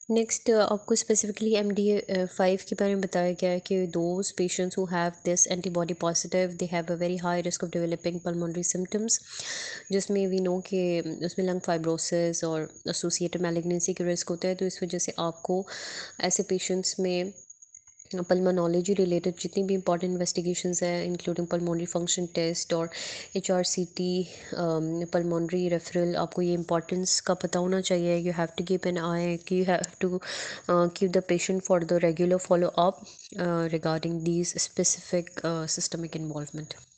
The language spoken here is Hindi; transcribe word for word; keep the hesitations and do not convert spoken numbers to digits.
नेक्स्ट आपको स्पेसिफिकली एम डी फाइव के बारे में बताया गया है कि those patients who have this antibody positive they have a very high risk of developing pulmonary symptoms, जिसमें वी नो कि उसमें लंग फाइब्रोसिस और एसोसिएटेड मैलिग्नेंसी के रिस्क होता है। तो इस वजह से आपको ऐसे पेशेंट्स में पल्मोनोलॉजी रिलेटेड जितनी भी इंपॉर्टेंट इन्वेस्टिगेशंस हैं, इंक्लूडिंग पल्मोनरी फंक्शन टेस्ट और H R C T, pulmonary referral, आपको ये इंपॉर्टेंस का पता होना चाहिए। You have to keep an eye, you have to keep the patient for the regular follow up regarding these specific systemic involvement.